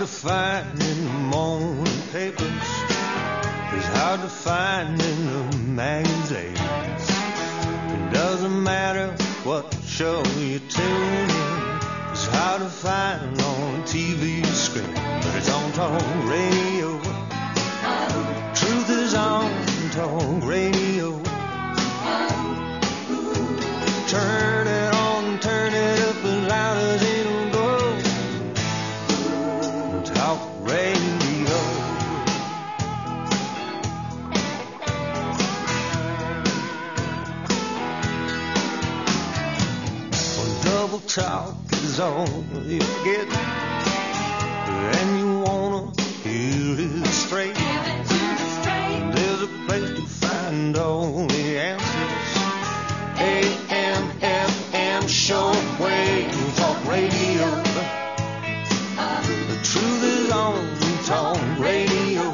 to find in the morning papers. It's hard to find in the magazines. It doesn't matter what show you tune in. It's hard to find on TV screen, but it's on talk radio. Truth is on talk radio. Turn it on, turn it up as loud as it'll go. Talk radio. When double talk is all you get, and you wanna hear it straight, there's a place to find all the answers. AM, FM, shortwave, talk radio. The truth is on talk radio.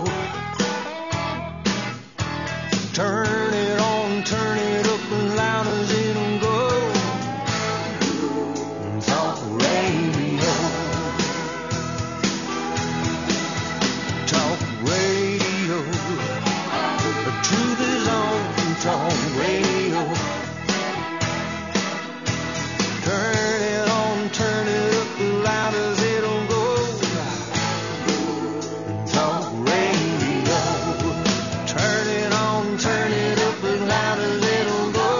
Turn it on, turn it up as loud as it'll go. Talk radio. Talk radio. The truth is on talk radio. Turn it on, turn it up as loud as it'll go. Talk radio. Turn it on, turn it up as loud as it'll go.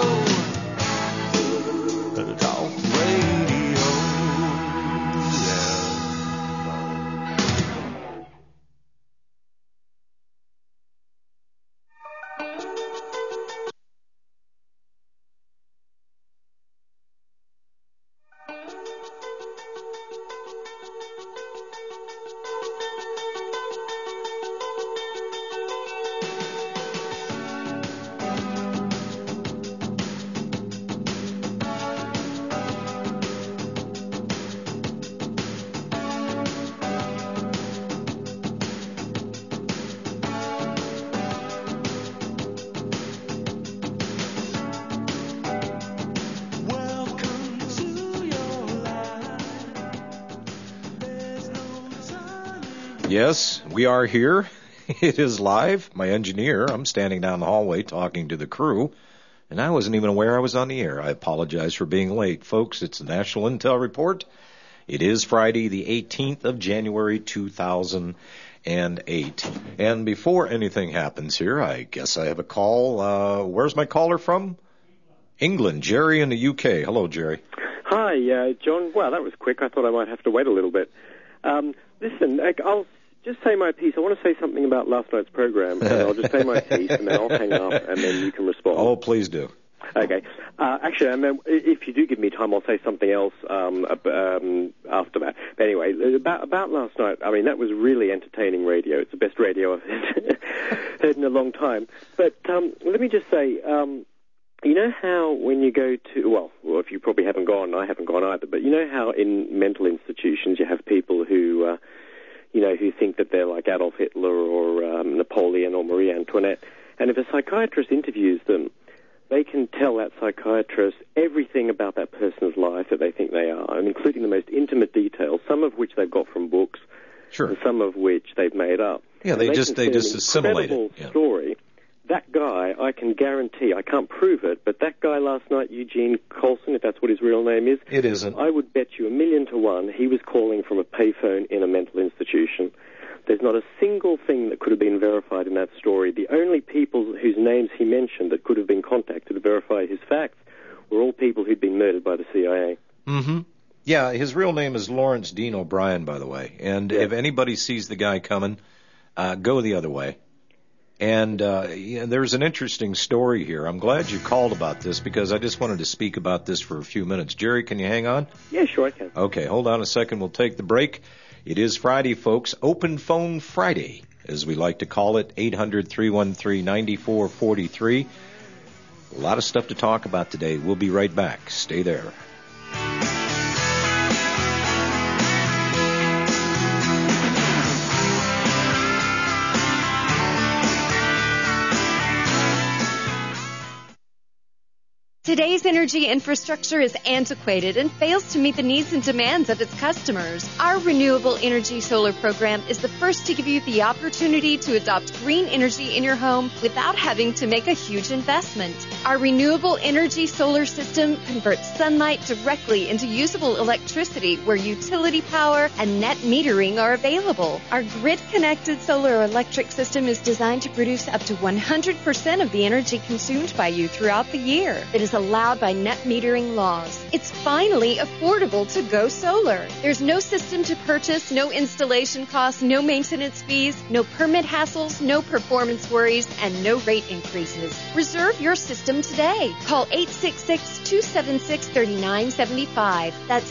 Talk radio. Yeah. Yes, we are here. It is live. My engineer, I'm standing down the hallway talking to the crew, and I wasn't even aware I was on the air. I apologize for being late. Folks, it's the National Intel Report. It is Friday, the 18th of January, 2008. And before anything happens here, I guess I have a call. Where's my caller from? England. Jerry in the UK. Hello, Jerry. Hi, John. Wow, that was quick. I thought I might have to wait a little bit. Listen, I'll just say my piece. I want to say something about last night's program, and I'll just say my piece, and then I'll hang up, and then you can respond. Oh, please do. Okay. Actually, and then if you do give me time, I'll say something else after that. But anyway, about last night, I mean, that was really entertaining radio. It's the best radio I've heard in a long time. But let me just say, you know how when you go to, well, if you probably haven't gone, I haven't gone either, but you know how in mental institutions you have people who, who think that they're like Adolf Hitler or Napoleon or Marie Antoinette, and if a psychiatrist interviews them, they can tell that psychiatrist everything about that person's life that they think they are, and including the most intimate details, some of which they've got from books, sure, and some of which they've made up. Yeah, they just assimilate it. Yeah. Story. That guy, I can guarantee, I can't prove it, but that guy last night, Eugene Colson, if that's what his real name is, it isn't. I would bet you 1,000,000 to 1 he was calling from a payphone in a mental institution. There's not a single thing that could have been verified in that story. The only people whose names he mentioned that could have been contacted to verify his facts were all people who'd been murdered by the CIA. Mm-hmm. Yeah, his real name is Lawrence Dean O'Brien, by the way. And if anybody sees the guy coming, go the other way. And there's an interesting story here. I'm glad you called about this because I just wanted to speak about this for a few minutes. Jerry, can you hang on? Yeah, sure I can. Okay, hold on a second. We'll take the break. It is Friday, folks. Open Phone Friday, as we like to call it, 800-313-9443. A lot of stuff to talk about today. We'll be right back. Stay there. Today's energy infrastructure is antiquated and fails to meet the needs and demands of its customers. Our Renewable Energy Solar program is the first to give you the opportunity to adopt green energy in your home without having to make a huge investment. Our Renewable Energy Solar system converts sunlight directly into usable electricity where utility power and net metering are available. Our grid-connected solar electric system is designed to produce up to 100% of the energy consumed by you throughout the year. It is allowed by net metering laws. It's finally affordable to go solar. There's no system to purchase, no installation costs, no maintenance fees, no permit hassles, no performance worries, and no rate increases. Reserve your system today. Call 866-276-3975. That's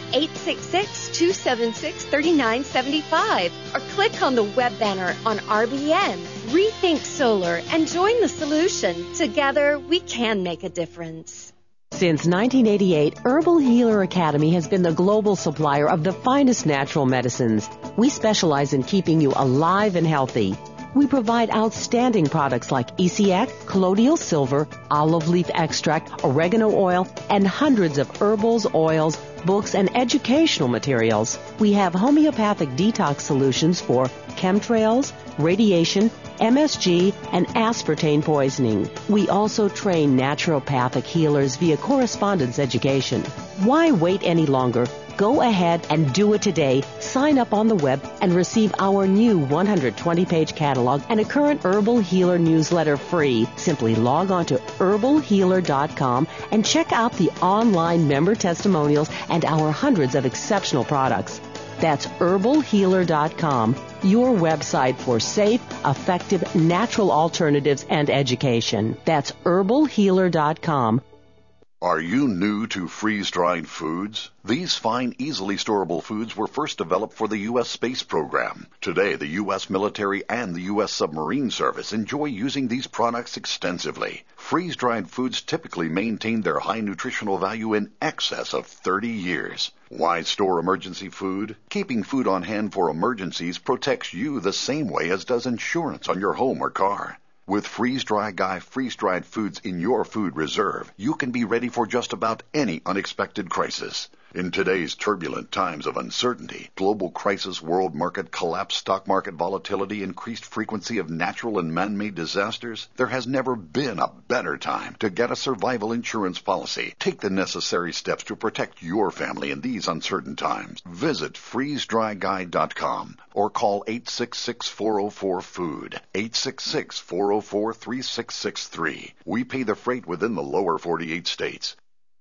866-276-3975. Or click on the web banner on RBN. Rethink Solar and join the solution. Together, we can make a difference. Since 1988, Herbal Healer Academy has been the global supplier of the finest natural medicines. We specialize in keeping you alive and healthy. We provide outstanding products like ECX, colloidal silver, olive leaf extract, oregano oil, and hundreds of herbals, oils, books, and educational materials. We have homeopathic detox solutions for chemtrails, radiation, MSG, and aspartame poisoning. We also train naturopathic healers via correspondence education. Why wait any longer? Go ahead and do it today. Sign up on the web and receive our new 120-page catalog and a current Herbal Healer newsletter free. Simply log on to herbalhealer.com and check out the online member testimonials and our hundreds of exceptional products. That's herbalhealer.com, your website for safe, effective, natural alternatives and education. That's herbalhealer.com. Are you new to freeze-dried foods? These fine, easily storable foods were first developed for the U.S. space program. Today, the U.S. military and the U.S. submarine service enjoy using these products extensively. Freeze-dried foods typically maintain their high nutritional value in excess of 30 years. Why store emergency food? Keeping food on hand for emergencies protects you the same way as does insurance on your home or car. With Freeze-Dry Guy freeze-dried foods in your food reserve, you can be ready for just about any unexpected crisis. In today's turbulent times of uncertainty, global crisis, world market collapse, stock market volatility, increased frequency of natural and man-made disasters, there has never been a better time to get a survival insurance policy. Take the necessary steps to protect your family in these uncertain times. Visit freezedryguy.com or call 866-404-FOOD, 866-404-3663. We pay the freight within the lower 48 states.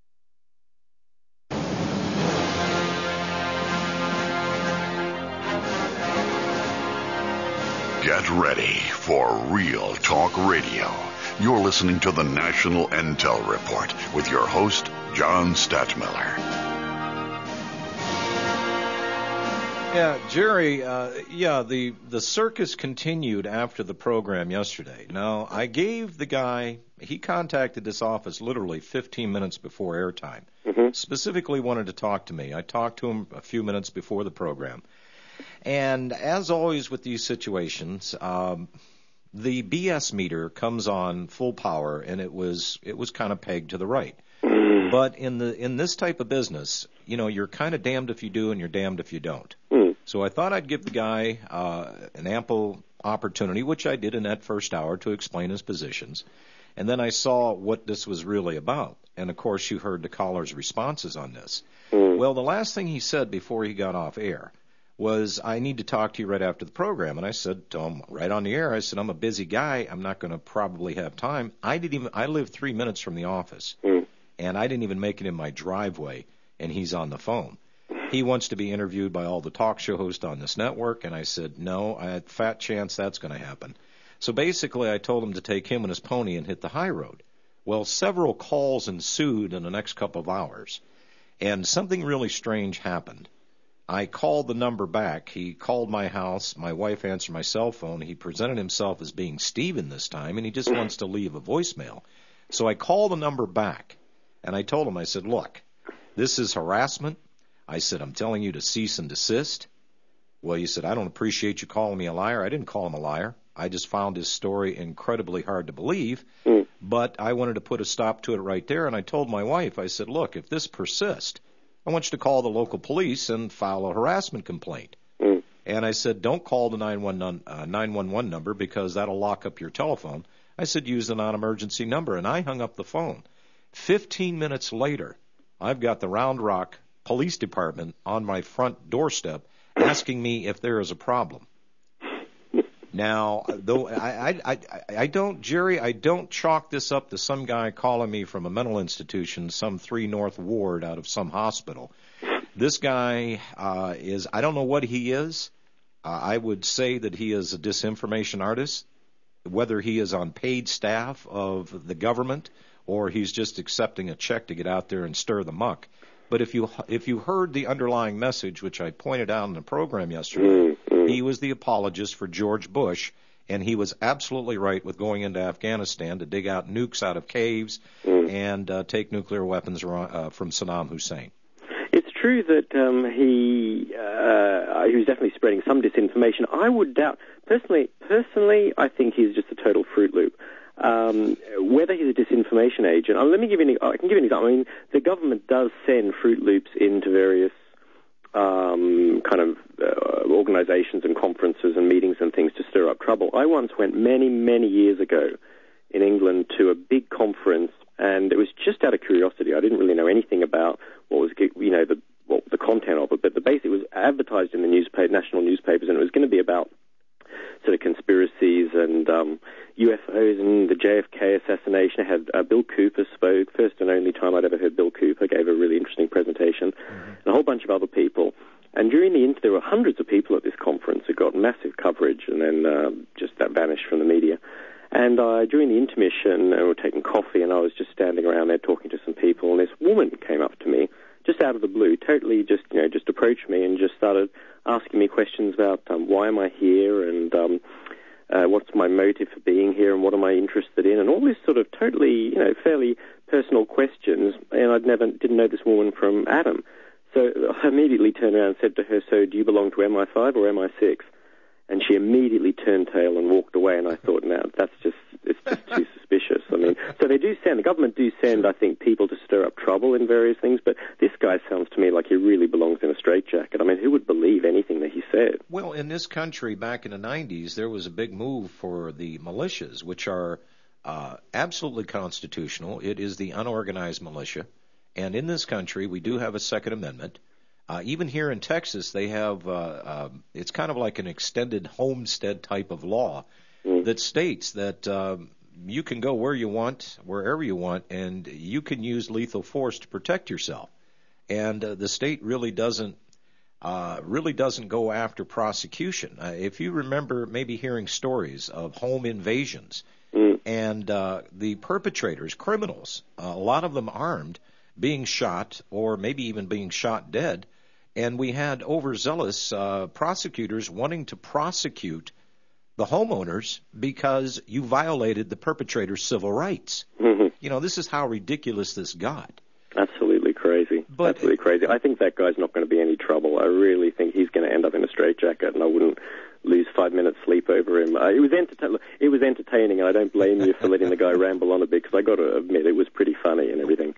Get ready for Real Talk Radio. You're listening to the National Intel Report with your host, John Stadtmiller. Yeah, Jerry, the circus continued after the program yesterday. Now, I gave the guy, he contacted this office literally 15 minutes before airtime. Mm-hmm. Specifically wanted to talk to me. I talked to him a few minutes before the program. And as always with these situations, the BS meter comes on full power, and it was kind of pegged to the right. But in this type of business, you know, you're kind of damned if you do and you're damned if you don't. So I thought I'd give the guy an ample opportunity, which I did in that first hour, to explain his positions. And then I saw what this was really about. And, of course, you heard the caller's responses on this. Well, the last thing he said before he got off air was, I need to talk to you right after the program. And I said to him right on the air, I said, I'm a busy guy. I'm not going to probably have time. I live 3 minutes from the office, and I didn't even make it in my driveway, and he's on the phone. He wants to be interviewed by all the talk show hosts on this network, and I said, no, I had fat chance that's going to happen. So basically I told him to take him and his pony and hit the high road. Well, several calls ensued in the next couple of hours, and something really strange happened. I called the number back. He called my house. My wife answered my cell phone. He presented himself as being Steven this time, and he just wants to leave a voicemail. So I called the number back, and I told him, I said, look, this is harassment. I said, I'm telling you to cease and desist. Well, you said, I don't appreciate you calling me a liar. I didn't call him a liar. I just found his story incredibly hard to believe. But I wanted to put a stop to it right there, and I told my wife, I said, look, if this persists, I want you to call the local police and file a harassment complaint. And I said, don't call the 911 number because that'll lock up your telephone. I said, use the non-emergency number, and I hung up the phone. 15 minutes later, I've got the Round Rock Police Department on my front doorstep asking me if there is a problem. Now, though I don't, Jerry, I don't chalk this up to some guy calling me from a mental institution, some 3 North Ward out of some hospital. This guy is, I don't know what he is. I would say that he is a disinformation artist, whether he is on paid staff of the government or he's just accepting a check to get out there and stir the muck. But if you heard the underlying message, which I pointed out in the program yesterday, he was the apologist for George Bush, and he was absolutely right with going into Afghanistan to dig out nukes out of caves and take nuclear weapons from Saddam Hussein. It's true that he was definitely spreading some disinformation. I would doubt, personally, I think he's just a total Fruit Loop. Whether he's a disinformation agent, I can give you an example. I mean, the government does send Fruit Loops into various organizations and conferences and meetings and things to stir up trouble. I once went many, many years ago in England to a big conference, and it was just out of curiosity. I didn't really know anything about what was, the content of it, but it was advertised in the national newspapers, and it was going to be about sort of conspiracies and UFOs and the JFK assassination. I had Bill Cooper spoke, first and only time I'd ever heard Bill Cooper, gave a really interesting presentation, and a whole bunch of other people. And during there were hundreds of people at this conference. It got massive coverage, and then just that vanished from the media. And during the intermission, we were taking coffee, and I was just standing around there talking to some people, and this woman came up to me, just out of the blue, totally just approached me and just started asking me questions about why am I here, and what's my motive for being here, and what am I interested in, and all this sort of totally, fairly personal questions. And I didn't know this woman from Adam. So I immediately turned around and said to her, so do you belong to MI5 or MI6? And she immediately turned tail and walked away, and I thought, no, it's just too suspicious. I mean, so the government do send, I think, people to stir up trouble in various things, but this guy sounds to me like he really belongs in a straitjacket. I mean, who would believe anything that he said? Well, in this country, back in the 90s, there was a big move for the militias, which are absolutely constitutional. It is the unorganized militia. And in this country, we do have a Second Amendment. Even here in Texas, they have, it's kind of like an extended homestead type of law that states that you can go where you want, wherever you want, and you can use lethal force to protect yourself. And the state really doesn't go after prosecution. If you remember maybe hearing stories of home invasions and the perpetrators, criminals, a lot of them armed, being shot or maybe even being shot dead, and we had overzealous prosecutors wanting to prosecute the homeowners because you violated the perpetrator's civil rights. Mm-hmm. This is how ridiculous this got. Absolutely crazy. Absolutely crazy. I think that guy's not going to be any trouble. I really think he's going to end up in a straitjacket, and I wouldn't lose 5 minutes sleep over him. It was entertaining, and I don't blame you for letting the guy ramble on a bit, because I got to admit, it was pretty funny and everything.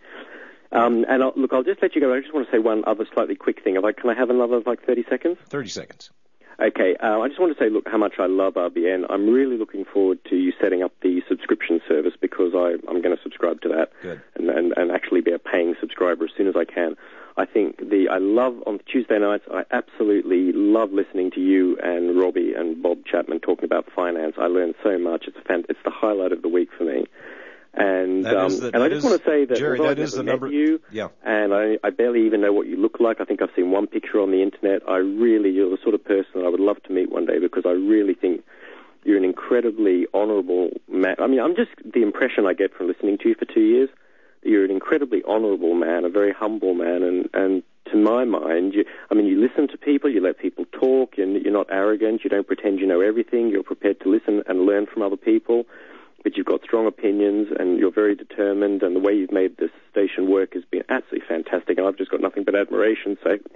I'll just let you go. I just want to say one other slightly quick thing. Can I have another 30 seconds? 30 seconds. Okay. I just want to say, how much I love RBN. I'm really looking forward to you setting up the subscription service, because I'm going to subscribe to that. Good. And actually be a paying subscriber as soon as I can. I think I love on Tuesday nights. I absolutely love listening to you and Robbie and Bob Chapman talking about finance. I learn so much. It's the highlight of the week for me. And I just want to say that, Jerry, that is the number. You, yeah. And I barely even know what you look like. I think I've seen one picture on the internet. You're the sort of person I would love to meet one day, because I really think you're an incredibly honourable man. I mean, I'm just the impression I get from listening to you for 2 years, that you're an incredibly honourable man, a very humble man, and to my mind, you listen to people, you let people talk, and you're not arrogant, you don't pretend you know everything, you're prepared to listen and learn from other people. But you've got strong opinions, and you're very determined, and the way you've made this station work has been absolutely fantastic, and I've just got nothing but admiration. So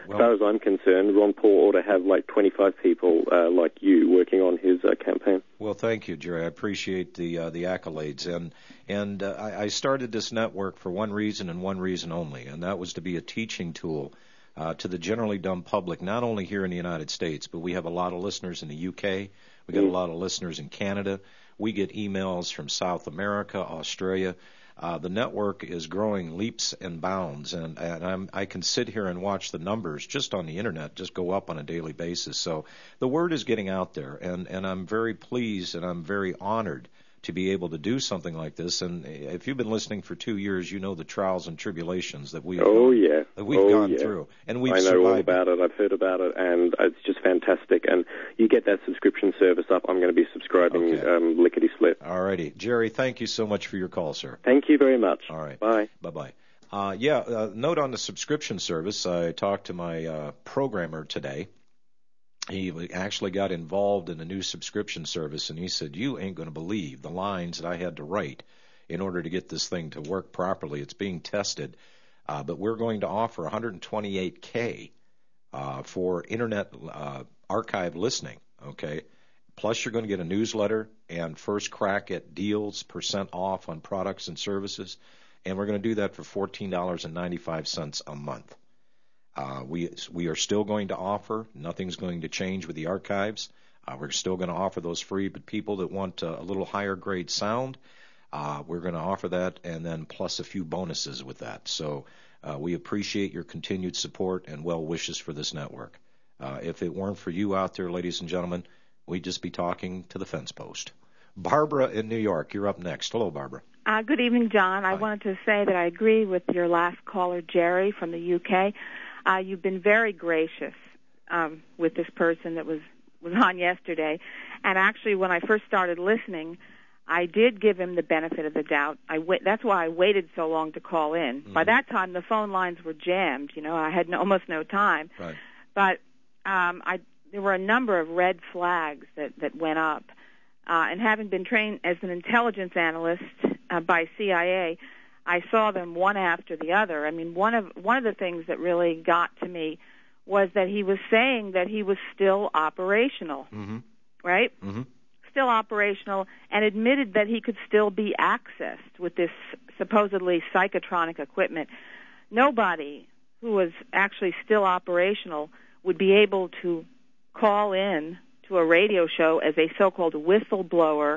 as far as I'm concerned, Ron Paul ought to have like 25 people like you working on his campaign. Well, thank you, Jerry. I appreciate the accolades. And I started this network for one reason and one reason only, and that was to be a teaching tool to the generally dumb public, not only here in the United States, but we have a lot of listeners in the UK. We got a lot of listeners in Canada. We get emails from South America, Australia. The network is growing leaps and bounds, and I can sit here and watch the numbers just on the internet just go up on a daily basis. So the word is getting out there, and I'm very pleased and I'm very honored to be able to do something like this. And if you've been listening for 2 years, you know the trials and tribulations that we've gone through, and we've survived. I know all about it. I've heard about it, and it's just fantastic. And you get that subscription service up. I'm going to be subscribing lickety split. All righty, Jerry. Thank you so much for your call, sir. Thank you very much. All right. Bye. Bye. Note on the subscription service. I talked to my programmer today. He actually got involved in a new subscription service, and he said, you ain't going to believe the lines that I had to write in order to get this thing to work properly. It's being tested, but we're going to offer $128K for Internet archive listening, okay? Plus you're going to get a newsletter and first crack at deals, % off on products and services, and we're going to do that for $14.95 a month. We are still going to offer. Nothing's going to change with the archives. We're still going to offer those free, but people that want a little higher grade sound, we're going to offer that, and then plus a few bonuses with that. So we appreciate your continued support and well wishes for this network. If it weren't for you out there, ladies and gentlemen, we'd just be talking to the fence post. Barbara in New York, you're up next. Hello, Barbara. Good evening, John. I wanted to say that I agree with your last caller, Jerry, from the UK. You've been very gracious with this person that was on yesterday. And actually, when I first started listening, I did give him the benefit of the doubt. That's why I waited so long to call in. Mm-hmm. By that time, the phone lines were jammed. You know, I had almost no time. Right. But there were a number of red flags that went up. And having been trained as an intelligence analyst by CIA, I saw them one after the other. I mean, one of the things that really got to me was that he was saying that he was still operational, right? Mm-hmm. Still operational, and admitted that he could still be accessed with this supposedly psychotronic equipment. Nobody who was actually still operational would be able to call in to a radio show as a so-called whistleblower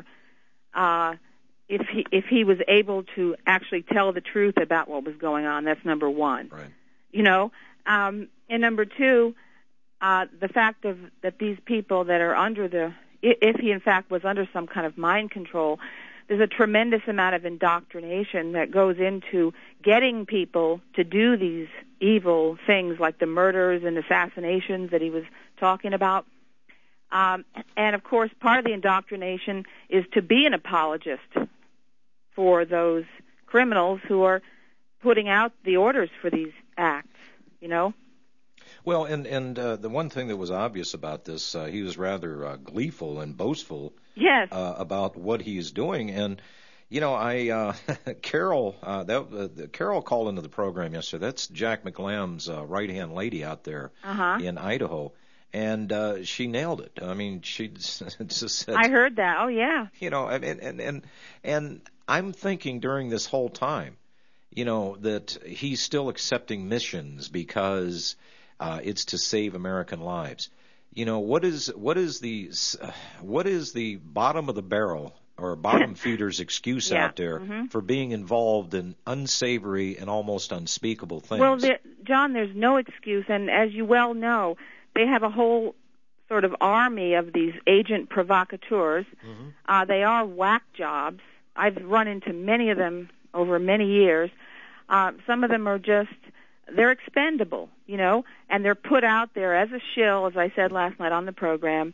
if he was able to actually tell the truth about what was going on. That's number one. Right. You know, and number two, the fact that these people that are under if he in fact was under some kind of mind control, there's a tremendous amount of indoctrination that goes into getting people to do these evil things like the murders and assassinations that he was talking about. And of course, part of the indoctrination is to be an apologist for those criminals who are putting out the orders for these acts, you know? Well, and the one thing that was obvious about this, he was rather gleeful and boastful about what he is doing. And, you know, Carol called into the program yesterday. That's Jack McLamb's right-hand lady out there in Idaho. And she nailed it. I mean, she just said, I heard that. Oh, yeah. You know, and I'm thinking during this whole time, you know, that he's still accepting missions because it's to save American lives. You know, what is the bottom of the barrel or bottom feeder's excuse out there for being involved in unsavory and almost unspeakable things? Well, John, there's no excuse, and as you well know, they have a whole sort of army of these agent provocateurs. They are whack jobs. I've run into many of them over many years. Some of them are they're expendable, you know, and they're put out there as a shill, as I said last night on the program,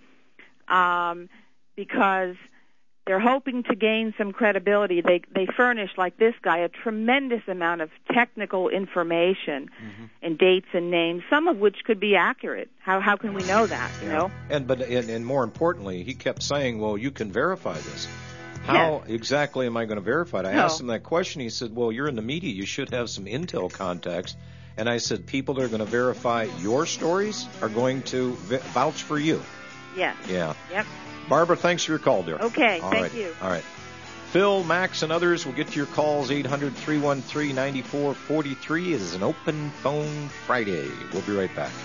because they're hoping to gain some credibility. They furnish, like this guy, a tremendous amount of technical information and dates and names, some of which could be accurate. How can we know that, you know? And more importantly, he kept saying, well, you can verify this. How exactly am I going to verify it? I asked him that question. He said, well, you're in the media. You should have some intel contacts. And I said, people that are going to verify your stories are going to vouch for you. Yes. Yeah. Yep. Barbara, thanks for your call, dear. Okay, All thank right. you. All right. Phil, Max, and others will get to your calls, 800-313-9443. It is an open phone Friday. We'll be right back.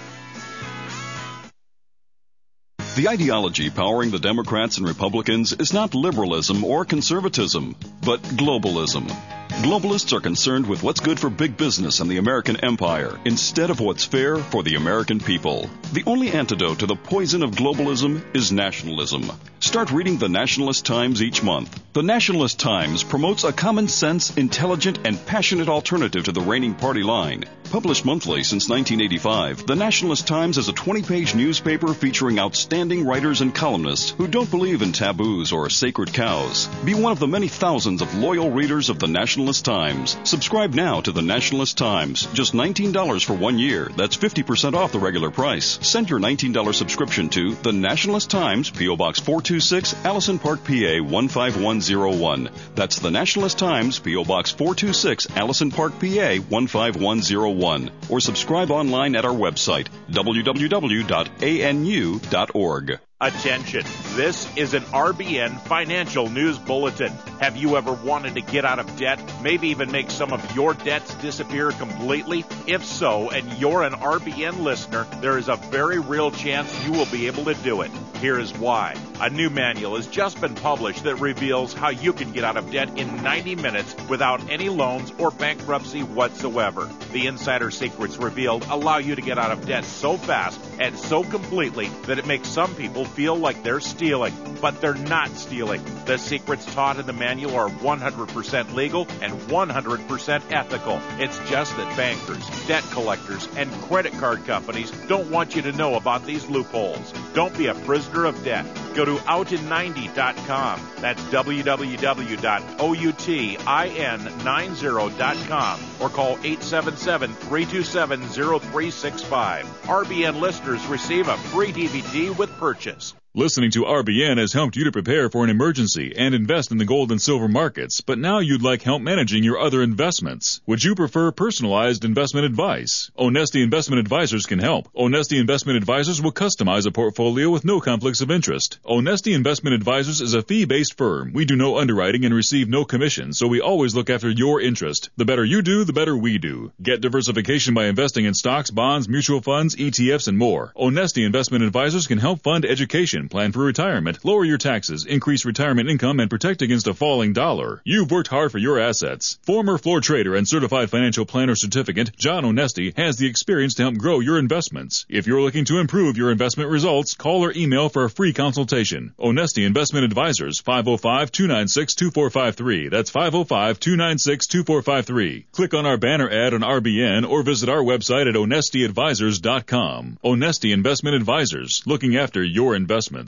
The ideology powering the Democrats and Republicans is not liberalism or conservatism, but globalism. Globalists are concerned with what's good for big business and the American empire instead of what's fair for the American people. The only antidote to the poison of globalism is nationalism. Start reading the Nationalist Times each month. The Nationalist Times promotes a common sense, intelligent, and passionate alternative to the reigning party line. Published monthly since 1985, the Nationalist Times is a 20-page newspaper featuring outstanding writers and columnists who don't believe in taboos or sacred cows. Be one of the many thousands of loyal readers of the Nationalist Times. Subscribe now to the Nationalist Times. Just $19 for 1 year. That's 50% off the regular price. Send your $19 subscription to the Nationalist Times, P.O. Box 426, Allison Park, PA 15101. That's the Nationalist Times, P.O. Box 426, Allison Park, PA 15101. Or subscribe online at our website, www.anu.org. Attention, this is an RBN Financial News Bulletin. Have you ever wanted to get out of debt, maybe even make some of your debts disappear completely? If so, and you're an RBN listener, there is a very real chance you will be able to do it. Here is why. A new manual has just been published that reveals how you can get out of debt in 90 minutes without any loans or bankruptcy whatsoever. The insider secrets revealed allow you to get out of debt so fast and so completely that it makes some people feel like they're stealing, but they're not stealing. The secrets taught in the manual are 100% legal and 100% ethical. It's just that bankers, debt collectors, and credit card companies don't want you to know about these loopholes. Don't be a prisoner of debt. Go to outin90.com. That's www.outin90.com or call 877-327-0365. RBN listeners receive a free DVD with purchase. Listening to RBN has helped you to prepare for an emergency and invest in the gold and silver markets, but now you'd like help managing your other investments. Would you prefer personalized investment advice? Onesti Investment Advisors can help. Onesti Investment Advisors will customize a portfolio with no conflicts of interest. Onesti Investment Advisors is a fee-based firm. We do no underwriting and receive no commission, so we always look after your interest. The better you do, the better we do. Get diversification by investing in stocks, bonds, mutual funds, ETFs, and more. Onesti Investment Advisors can help fund education, plan for retirement, lower your taxes, increase retirement income, and protect against a falling dollar. You've worked hard for your assets. Former floor trader and certified financial planner certificate, John Onesti, has the experience to help grow your investments. If you're looking to improve your investment results, call or email for a free consultation. Onesti Investment Advisors, 505-296-2453. That's 505-296-2453. Click on our banner ad on RBN or visit our website at onestiadvisors.com. Onesti Investment Advisors, looking after your investments.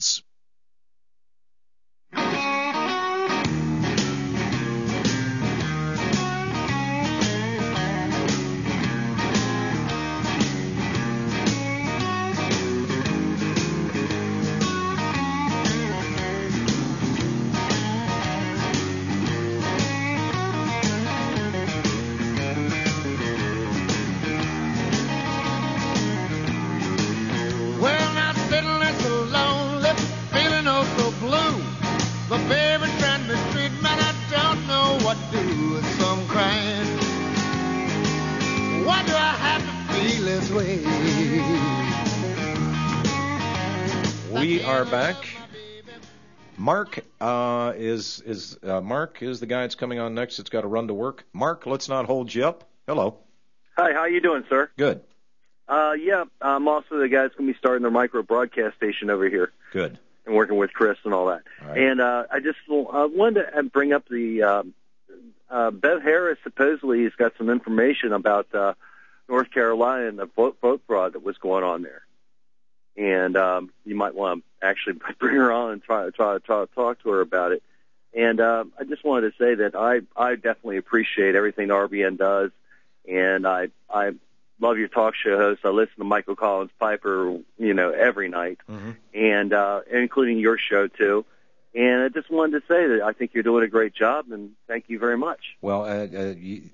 We are back. Mark is the guy that's coming on next. It's got to run to work. Mark, let's not hold you up. Hello. Hi, how you doing, sir? Good. Yeah, I'm also the guy that's going to be starting the micro broadcast station over here. Good. And working with Chris and all that. All right. And I just wanted to bring up the Bev Harris supposedly has got some information about North Carolina and the vote fraud that was going on there. And you might want to actually bring her on and try to talk to her about it. And I just wanted to say that I definitely appreciate everything the RBN does, and I love your talk show host. I listen to Michael Collins Piper, every night, and including your show too. And I just wanted to say that I think you're doing a great job, and thank you very much. Well,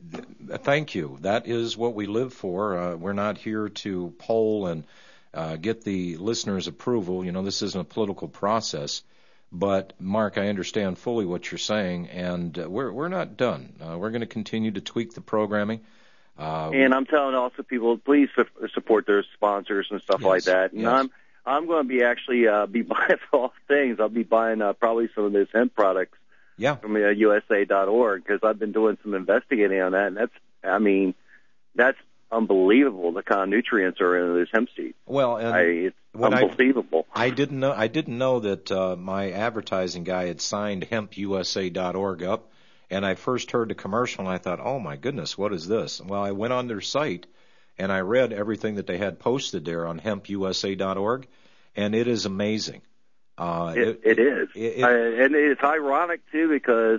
Thank you. That is what we live for. We're not here to poll and get the listeners' approval. You know, this isn't a political process. But, Mark, I understand fully what you're saying, and we're not done. We're going to continue to tweak the programming. And I'm telling also people, please support their sponsors and stuff like that. And I'm going to be actually be buying all things. I'll be buying probably some of those hemp products from USA.org, because I've been doing some investigating on that, and that's unbelievable, the kind of nutrients are in this hemp seed. Well, it's unbelievable. I didn't know that my advertising guy had signed hempusa.org up, and I first heard the commercial and I thought, oh my goodness, what is this? Well, I went on their site and I read everything that they had posted there on hempusa.org, and it is amazing. It is, and it's ironic too, because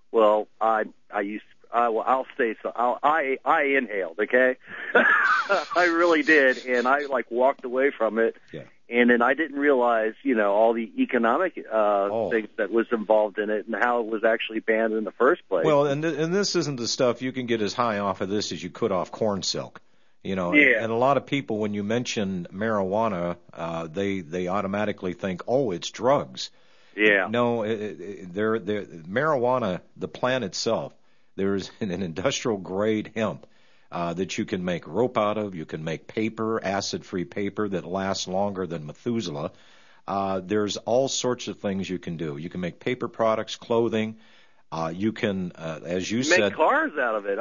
I'll say so. I inhaled, okay? I really did, and I walked away from it. Yeah. And then I didn't realize, all the economic things that was involved in it and how it was actually banned in the first place. Well, and this isn't the stuff you can get as high off of this as you could off corn silk. And a lot of people, when you mention marijuana, they automatically think, oh, it's drugs. Yeah. No, marijuana, the plant itself, there's an industrial grade hemp that you can make rope out of. You can make paper, acid-free paper that lasts longer than Methuselah. There's all sorts of things you can do. You can make paper products, clothing. You can, as you said, make cars out of it.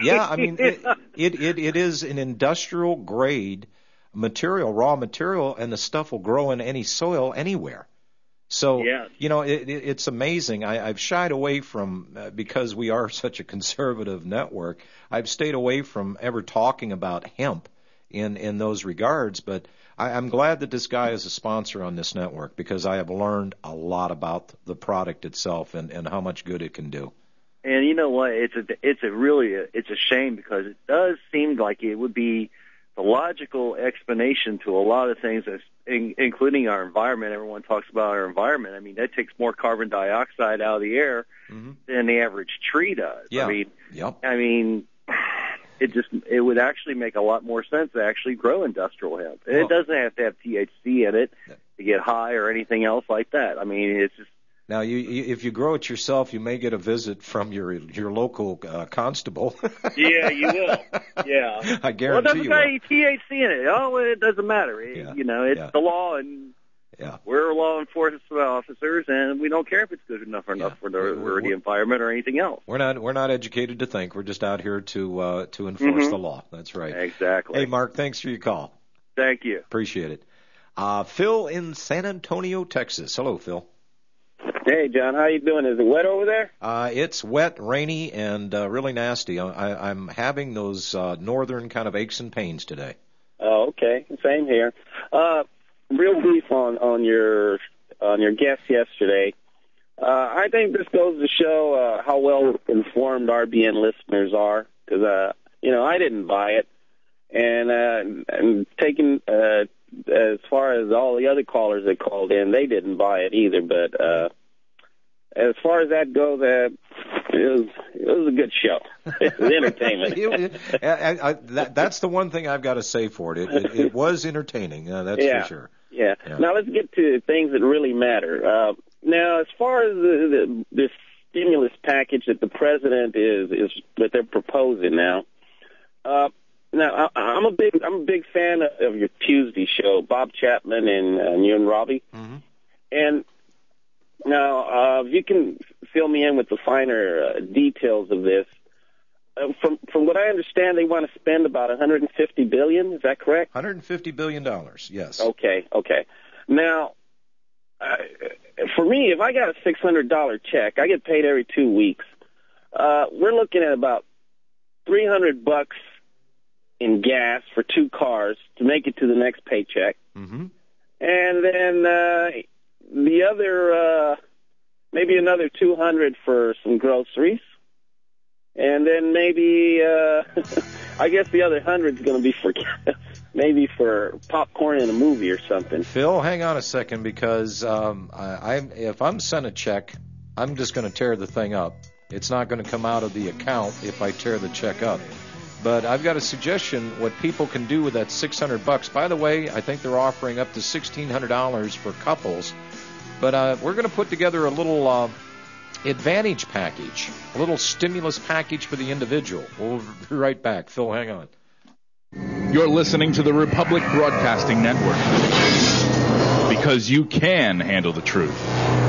It is an industrial grade material, raw material, and the stuff will grow in any soil anywhere. So, it's amazing. I've shied away from, because we are such a conservative network, I've stayed away from ever talking about hemp in those regards. But I'm glad that this guy is a sponsor on this network, because I have learned a lot about the product itself and how much good it can do. And you know what? It's a shame, because it does seem like it would be the logical explanation to a lot of things, including our environment. Everyone talks about our environment. I mean, that takes more carbon dioxide out of the air than the average tree does. Yeah. It would actually make a lot more sense to actually grow industrial hemp. It doesn't have to have THC in it to get high or anything else like that. I mean, it's just. Now, if you grow it yourself, you may get a visit from your local constable. Yeah, you will. Yeah, I guarantee you. Well, it doesn't have THC in it. Oh, it doesn't matter. It's the law, and we're law enforcement officers, and we don't care if it's good enough or not for the environment or anything else. We're not educated to think. We're just out here to enforce the law. That's right. Exactly. Hey, Mark, thanks for your call. Thank you. Appreciate it. Phil in San Antonio, Texas. Hello, Phil. Hey, John, how you doing? Is it wet over there? It's wet, rainy, and really nasty. I'm having those northern kind of aches and pains today. Oh, okay. Same here. Real brief on your guest yesterday. I think this goes to show how well informed RBN listeners are, because I didn't buy it, and taking as far as all the other callers that called in, they didn't buy it either. But as far as that goes, it was a good show. It was entertainment. That's the one thing I've got to say for it. It was entertaining. That's for sure. Yeah. Now let's get to things that really matter. Now, as far as this stimulus package that the president is that they're proposing now. Now, I'm a big fan of your Tuesday show, Bob Chapman and you and Robbie. Mm-hmm. And now, if you can fill me in with the finer details of this. From what I understand, they want to spend about $150 billion. Is that correct? $150 billion, yes. Okay. Now, for me, if I got a $600 check, I get paid every 2 weeks. We're looking at about $300 in gas for 2 cars to make it to the next paycheck. Mm-hmm. And then the other, maybe another $200 for some groceries. And then maybe, I guess the other $100 is going to be for maybe for popcorn and a movie or something. Phil, hang on a second, because if I'm sent a check, I'm just going to tear the thing up It's not going to come out of the account if I tear the check up. But I've got a suggestion what people can do with that $600. By the way, I think they're offering up to $1,600 for couples. But we're going to put together a little advantage package, a little stimulus package for the individual. We'll be right back. Phil, hang on. You're listening to the Republic Broadcasting Network, because you can handle the truth.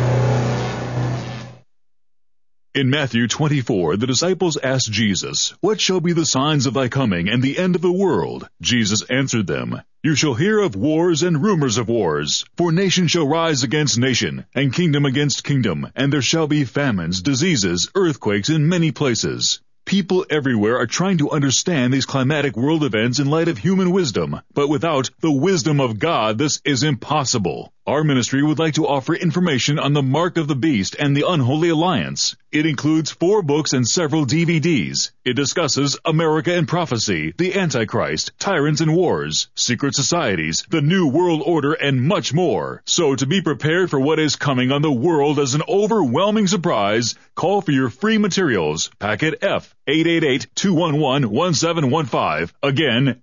In Matthew 24, the disciples asked Jesus, "What shall be the signs of thy coming and the end of the world?" Jesus answered them, "You shall hear of wars and rumors of wars. For nation shall rise against nation, and kingdom against kingdom, and there shall be famines, diseases, earthquakes in many places." People everywhere are trying to understand these climatic world events in light of human wisdom, but without the wisdom of God, this is impossible. Our ministry would like to offer information on the Mark of the Beast and the Unholy Alliance. It includes 4 books and several DVDs. It discusses America and prophecy, the Antichrist, tyrants and wars, secret societies, the New World Order, and much more. So to be prepared for what is coming on the world as an overwhelming surprise, call for your free materials. Packet F, 888-211-1715. Again,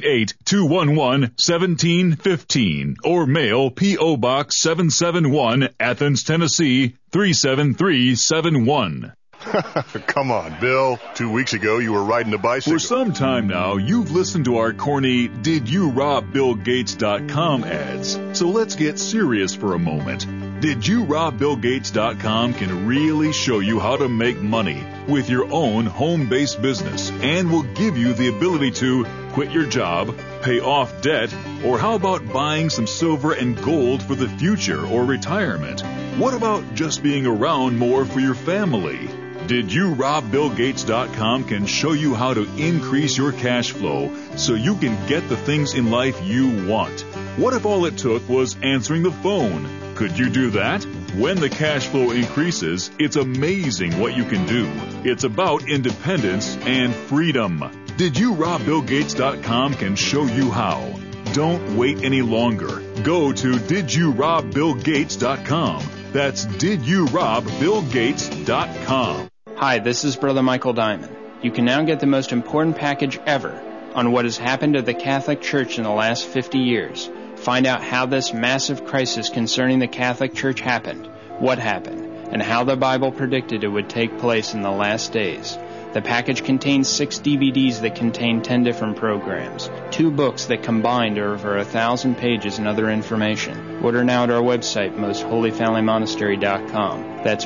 888-211-1715. Or mail P.O. Box 771, Athens, Tennessee, 37371. Come on, Bill. 2 weeks ago, you were riding a bicycle. For some time now, you've listened to our corny DidYouRobBillGates.com ads. So let's get serious for a moment. DidYouRobBillGates.com can really show you how to make money with your own home-based business and will give you the ability to quit your job, pay off debt, or how about buying some silver and gold for the future or retirement? What about just being around more for your family? DidYouRobBillGates.com can show you how to increase your cash flow so you can get the things in life you want. What if all it took was answering the phone? Could you do that? When the cash flow increases, it's amazing what you can do. It's about independence and freedom. DidYouRobBillGates.com can show you how. Don't wait any longer. Go to DidYouRobBillGates.com. That's DidYouRobBillGates.com. Hi, this is Brother Michael Diamond. You can now get the most important package ever on what has happened to the Catholic Church in the last 50 years. Find out how this massive crisis concerning the Catholic Church happened, what happened, and how the Bible predicted it would take place in the last days. The package contains 6 DVDs that contain 10 different programs, 2 books that combined are over 1,000 pages and other information. Order now at our website, MostHolyFamilyMonastery.com. That's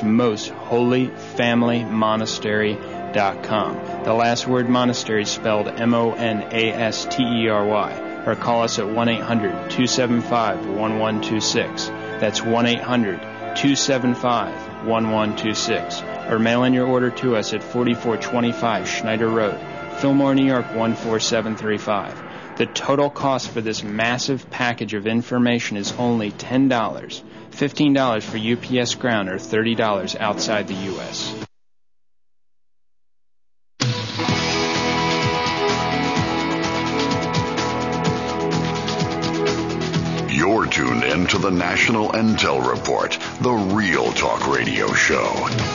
MostHolyFamilyMonastery.com. The last word monastery is spelled MONASTERY. Or call us at 1-800-275-1126. That's 1-800-275-1126. Or mail in your order to us at 4425 Schneider Road, Fillmore, New York 14735. The total cost for this massive package of information is only $10, $15 for UPS Ground, or $30 outside the U.S. You're tuned in to the National Intel Report, the Real Talk Radio Show.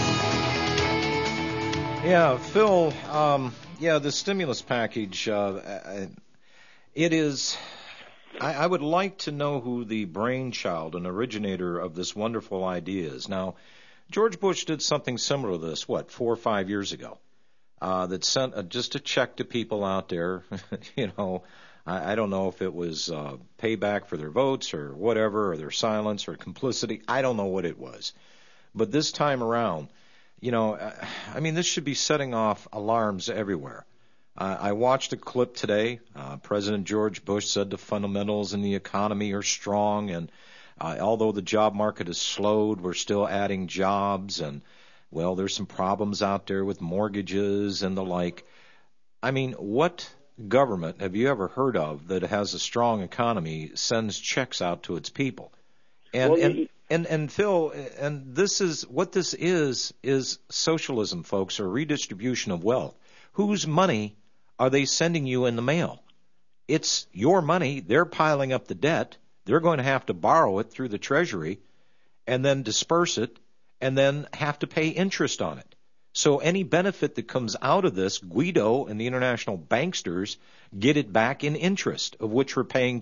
Yeah, Phil, the stimulus package, it is, I would like to know who the brainchild and originator of this wonderful idea is. Now, George Bush did something similar to this, 4 or 5 years ago, that sent just a check to people out there, I don't know if it was payback for their votes or whatever, or their silence or complicity. I don't know what it was. But this time around, this should be setting off alarms everywhere. I watched a clip today. President George Bush said the fundamentals in the economy are strong, and although the job market has slowed, we're still adding jobs, and, well, there's some problems out there with mortgages and the like. What government have you ever heard of that has a strong economy sends checks out to its people? And Phil, and this is what this is socialism, folks, or redistribution of wealth. Whose money are they sending you in the mail? It's your money. They're piling up the debt. They're going to have to borrow it through the Treasury and then disperse it and then have to pay interest on it. So any benefit that comes out of this, Guido and the international banksters get it back in interest, of which we're paying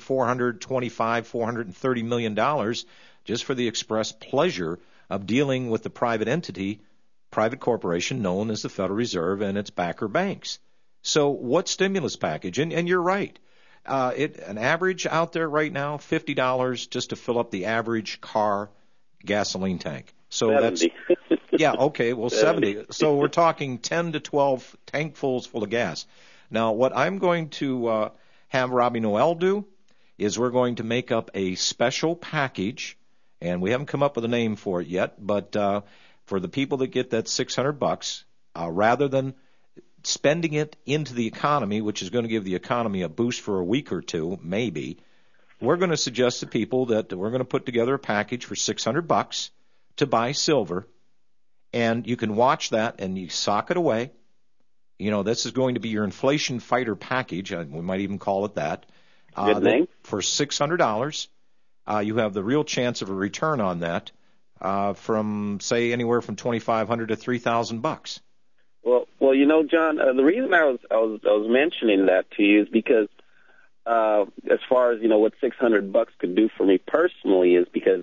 $430 million just for the express pleasure of dealing with the private corporation known as the Federal Reserve and its backer banks. So what stimulus package? And you're right. An average out there right now, $50 just to fill up the average car gasoline tank. So 70. That's yeah, okay, well 70. So we're talking 10 to 12 tankfuls full of gas. Now, what I'm going to have Robbie Noel do is we're going to make up a special package, and we haven't come up with a name for it yet, but for the people that get that $600, rather than spending it into the economy, which is going to give the economy a boost for a week or two, maybe, we're going to suggest to people that we're going to put together a package for $600 to buy silver, and you can watch that and you sock it away. You know, this is going to be your inflation fighter package. We might even call it that. Good name. For $600, you have the real chance of a return on that from, say, anywhere from $2,500 to $3,000. Well, you know, John, the reason I was mentioning that to you is because as far as, you know, what $600 could do for me personally is because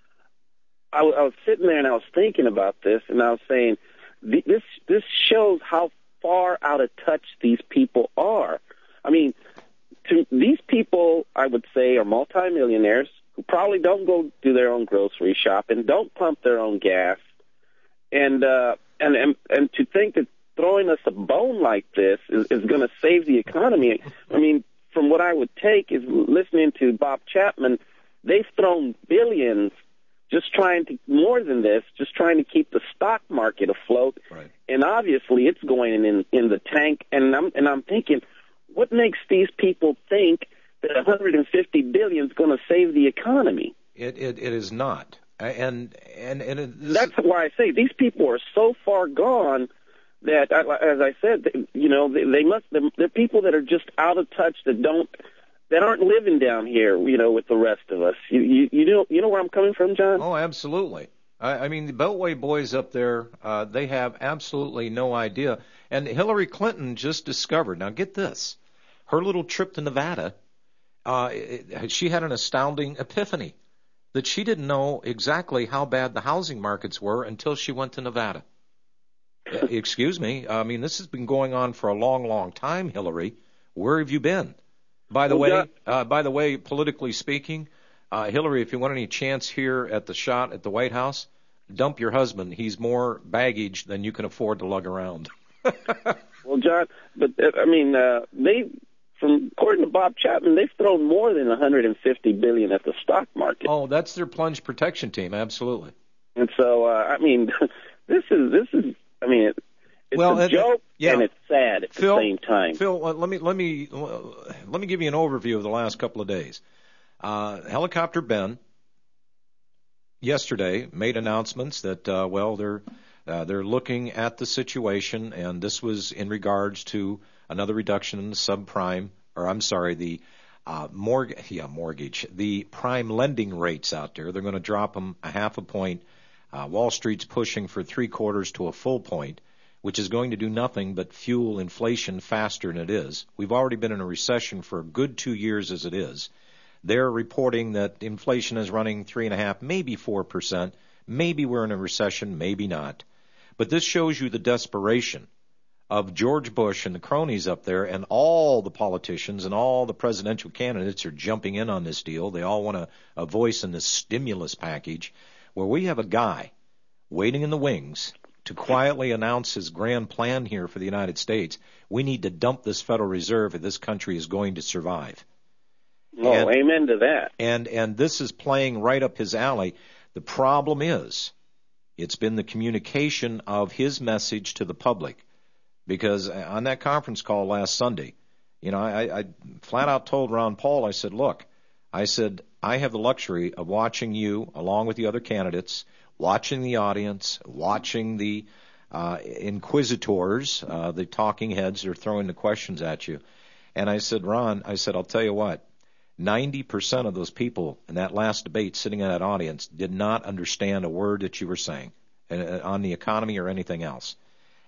I was sitting there and I was thinking about this, and I was saying this shows how far out of touch these people are. I mean, these people, I would say, are multimillionaires who probably don't go do their own grocery shopping, don't pump their own gas, and to think that throwing us a bone like this is going to save the economy. I mean, from what I would take is listening to Bob Chapman, they've thrown billions just trying to keep the stock market afloat. Right. And obviously it's going in the tank. And I'm thinking, what makes these people think that $150 billion is going to save the economy? It is not. And that's why I say these people are so far gone that, as I said, you know, they're people that are just out of touch, that aren't living down here, you know, with the rest of us. You know where I'm coming from, John? Oh, absolutely. I mean, the Beltway boys up there, they have absolutely no idea. And Hillary Clinton just discovered, now get this, her little trip to Nevada, she had an astounding epiphany that she didn't know exactly how bad the housing markets were until she went to Nevada. Excuse me. I mean, this has been going on for a long, long time, Hillary. Where have you been? By the way, politically speaking, Hillary, if you want any chance here at the shot at the White House, dump your husband. He's more baggage than you can afford to lug around. Well, John, but I mean, according to Bob Chapman, they've thrown more than $150 billion at the stock market. Oh, that's their plunge protection team, absolutely. And so, I mean, this is. I mean, it's a joke, and it's sad at the same time. Phil, let me give you an overview of the last couple of days. Helicopter Ben yesterday made announcements that they're looking at the situation, and this was in regards to another reduction in the subprime, the mortgage, the prime lending rates out there. They're going to drop them 0.5 point. Wall Street's pushing for 0.75 to a full point, which is going to do nothing but fuel inflation faster than it is. We've already been in a recession for a good 2 years as it is. They're reporting that inflation is running 3.5%, maybe 4%. Maybe we're in a recession, maybe not. But this shows you the desperation of George Bush and the cronies up there, and all the politicians and all the presidential candidates are jumping in on this deal. They all want a voice in this stimulus package, where we have a guy waiting in the wings to quietly announce his grand plan here for the United States. We need to dump this Federal Reserve if this country is going to survive. Oh, amen to that. And this is playing right up his alley. The problem is, it's been the communication of his message to the public. Because on that conference call last Sunday, you know, I flat out told Ron Paul, I said, look, I have the luxury of watching you along with the other candidates, watching the audience, watching the inquisitors, the talking heads that are throwing the questions at you. And I said, Ron, I'll tell you what, 90% of those people in that last debate sitting in that audience did not understand a word that you were saying on the economy or anything else.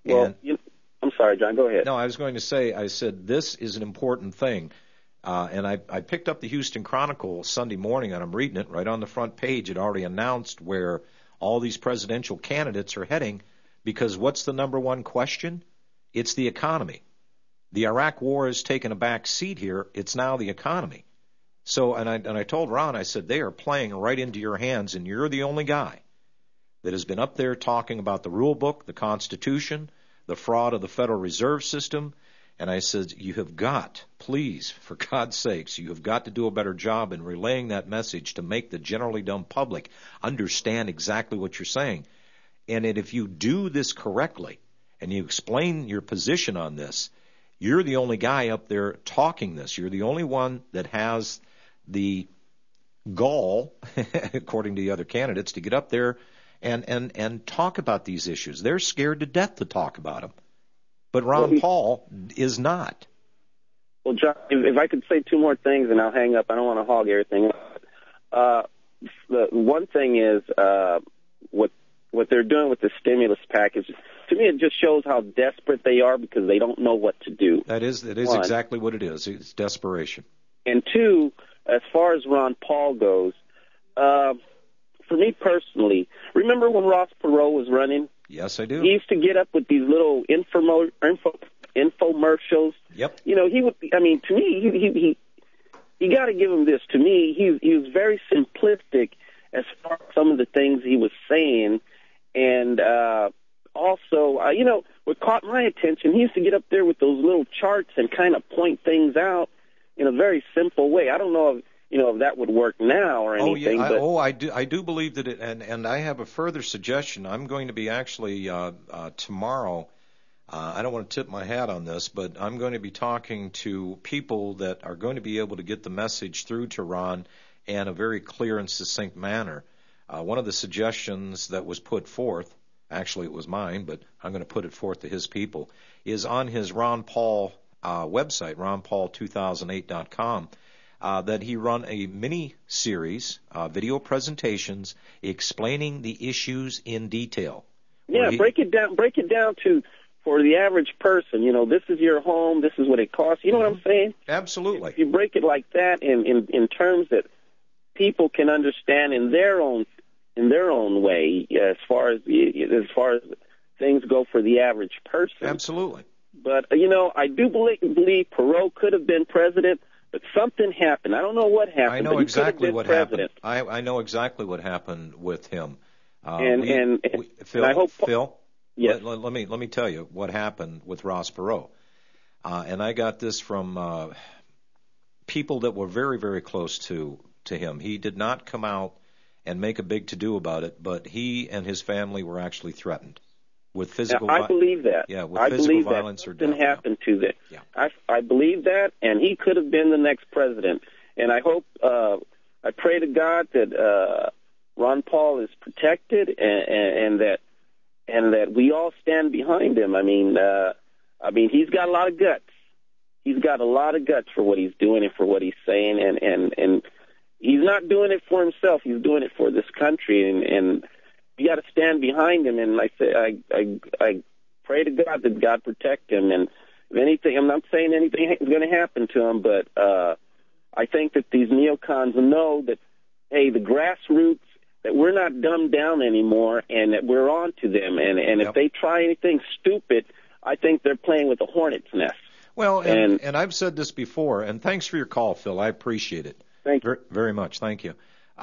Well, I'm sorry, John. Go ahead. No, I was going to say, I said this is an important thing. And I picked up the Houston Chronicle Sunday morning, and I'm reading it. Right on the front page, it already announced where all these presidential candidates are heading, because what's the number one question? It's the economy. The Iraq war has taken a back seat here. It's now the economy. So, and I told Ron, I said, they are playing right into your hands, and you're the only guy that has been up there talking about the rule book, the Constitution, the fraud of the Federal Reserve System. And I said, you have got, please, for God's sakes, you have got to do a better job in relaying that message to make the generally dumb public understand exactly what you're saying. And if you do this correctly and you explain your position on this, you're the only guy up there talking this. You're the only one that has the gall, according to the other candidates, to get up there and talk about these issues. They're scared to death to talk about them. But Ron Paul is not. Well, John, if I could say two more things and I'll hang up. I don't want to hog everything up. The one thing is what they're doing with the stimulus package. To me, it just shows how desperate they are because they don't know what to do. It is exactly what it is. It's desperation. And two, as far as Ron Paul goes, for me personally, remember when Ross Perot was running? Yes, I do. He used to get up with these little infomercials. Yep. You know, he would. I mean, to me, you got to give him this. To me, he was very simplistic as far as some of the things he was saying, and also, you know, what caught my attention, he used to get up there with those little charts and kind of point things out in a very simple way. I don't know if that would work now or anything. I do believe that it, and I have a further suggestion. I'm going to be actually tomorrow. I don't want to tip my hat on this, but I'm going to be talking to people that are going to be able to get the message through to Ron in a very clear and succinct manner. One of the suggestions that was put forth, actually it was mine, but I'm going to put it forth to his people, is on his Ron Paul website, ronpaul2008.com. That he run a mini-series, video presentations, explaining the issues in detail. Yeah, break it down to, for the average person, you know, this is your home, this is what it costs. You know what I'm saying? Absolutely. If you break it like that in terms that people can understand in their own way, as far as things go for the average person. Absolutely. But, you know, I do believe Perot could have been president. But something happened. I don't know what happened. I know exactly what happened. I know exactly what happened with him. Phil, I hope Phil. Yes. Let me tell you what happened with Ross Perot. And I got this from people that were very, very close to him. He did not come out and make a big to-do about it, but he and his family were actually threatened with physical violence. I believe that. Yeah, with physical violence or death. Something happened to that. Yeah. I believe that, and he could have been the next president. And I hope, I pray to God that Ron Paul is protected and that we all stand behind him. I mean, he's got a lot of guts. He's got a lot of guts for what he's doing and for what he's saying, and he's not doing it for himself. He's doing it for this country, and you got to stand behind him. And like I say, I pray to God that God protect him. And if anything, I'm not saying anything is going to happen to him, but I think that these neocons know that, hey, the grassroots, that we're not dumbed down anymore, and that we're on to them. And if they try anything stupid, I think they're playing with a hornet's nest. Well, and I've said this before, and thanks for your call, Phil. I appreciate it. Thank you. Very much. Thank you.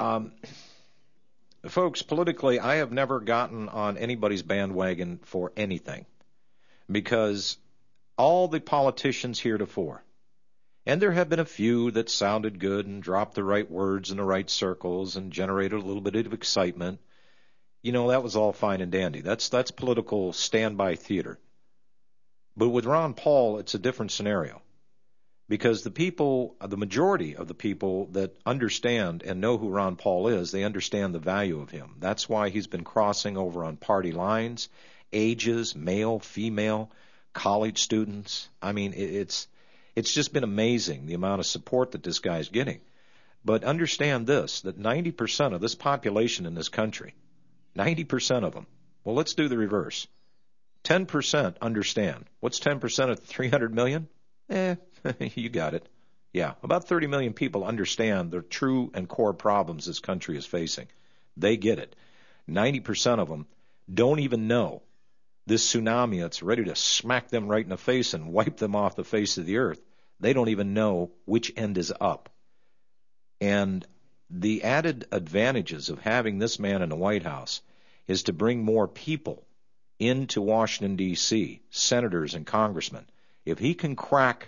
Folks, politically, I have never gotten on anybody's bandwagon for anything, because all the politicians heretofore, and there have been a few that sounded good and dropped the right words in the right circles and generated a little bit of excitement, you know, that was all fine and dandy. That's political standby theater. But with Ron Paul, it's a different scenario. Because the people, the majority of the people that understand and know who Ron Paul is, they understand the value of him. That's why he's been crossing over on party lines, ages, male, female, college students. I mean, it's just been amazing, the amount of support that this guy's getting. But understand this, that 90% of this population in this country, 90% of them, well, let's do the reverse. 10% understand. What's 10% of 300 million? You got it. Yeah, about 30 million people understand the true and core problems this country is facing. They get it. 90% of them don't even know this tsunami that's ready to smack them right in the face and wipe them off the face of the earth. They don't even know which end is up. And the added advantages of having this man in the White House is to bring more people into Washington, D.C., senators and congressmen. If he can crack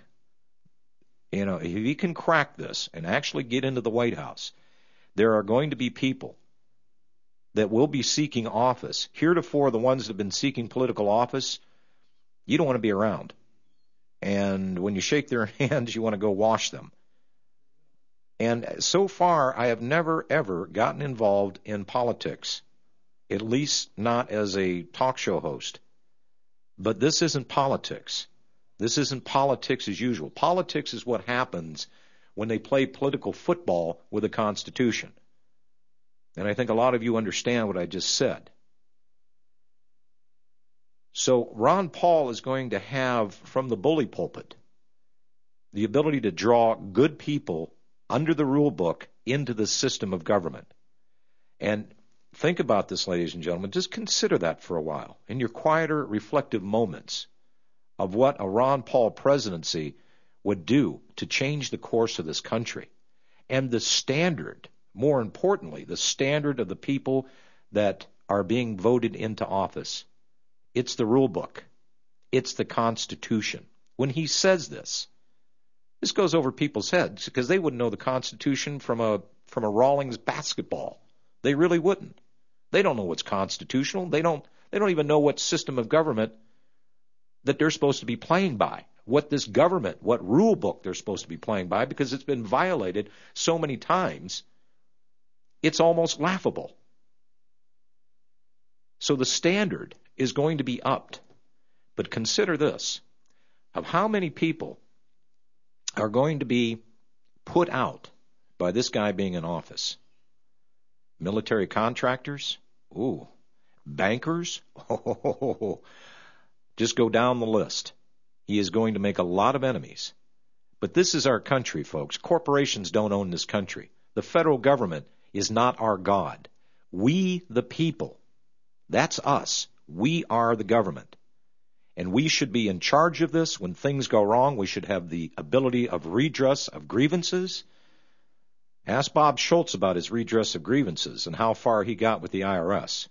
this and actually get into the White House, there are going to be people that will be seeking office. Heretofore, the ones that have been seeking political office, you don't want to be around. And when you shake their hands, you want to go wash them. And so far, I have never, ever gotten involved in politics, at least not as a talk show host. But this isn't politics. This isn't politics as usual. Politics is what happens when they play political football with the Constitution. And I think a lot of you understand what I just said. So Ron Paul is going to have, from the bully pulpit, the ability to draw good people under the rule book into the system of government. And think about this, ladies and gentlemen. Just consider that for a while in your quieter, reflective moments of what a Ron Paul presidency would do to change the course of this country. And the standard, more importantly, the standard of the people that are being voted into office. It's the rule book. It's the Constitution. When he says this goes over people's heads because they wouldn't know the Constitution from a Rawlings basketball. They really wouldn't. They don't know what's constitutional. They don't even know what system of government that they're supposed to be playing by, what rule book they're supposed to be playing by, because it's been violated so many times, it's almost laughable. So the standard is going to be upped. But consider this, of how many people are going to be put out by this guy being in office. Military contractors, bankers, just go down the list. He is going to make a lot of enemies. But this is our country, folks. Corporations don't own this country. The federal government is not our God. We, the people, that's us. We are the government. And we should be in charge of this. When things go wrong, we should have the ability of redress of grievances. Ask Bob Schultz about his redress of grievances and how far he got with the IRS.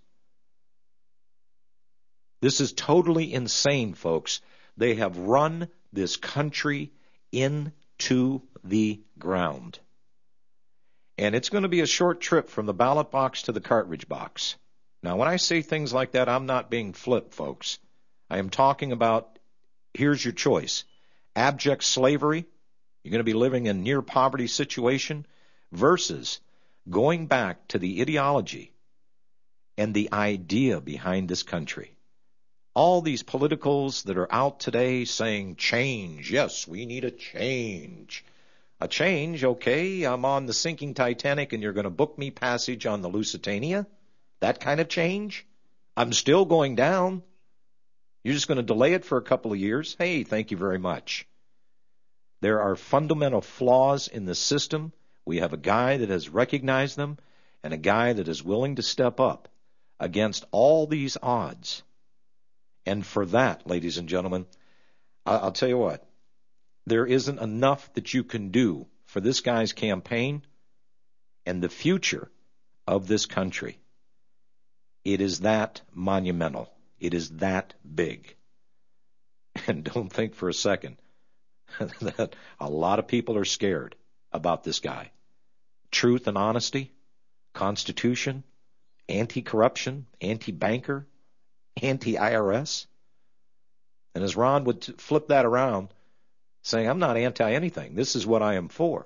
This is totally insane, folks. They have run this country into the ground. And it's going to be a short trip from the ballot box to the cartridge box. Now, when I say things like that, I'm not being flip, folks. I am talking about, here's your choice. Abject slavery, you're going to be living in near poverty situation, versus going back to the ideology and the idea behind this country. All these politicals that are out today saying change, yes, we need a change. A change, okay, I'm on the sinking Titanic and you're going to book me passage on the Lusitania? That kind of change? I'm still going down. You're just going to delay it for a couple of years? Hey, thank you very much. There are fundamental flaws in the system. We have a guy that has recognized them and a guy that is willing to step up against all these odds. And for that, ladies and gentlemen, I'll tell you what, there isn't enough that you can do for this guy's campaign and the future of this country. It is that monumental. It is that big. And don't think for a second that a lot of people are scared about this guy. Truth and honesty, Constitution, anti-corruption, anti-banker, anti-IRS. And as Ron would flip that around, saying, I'm not anti-anything. This is what I am for.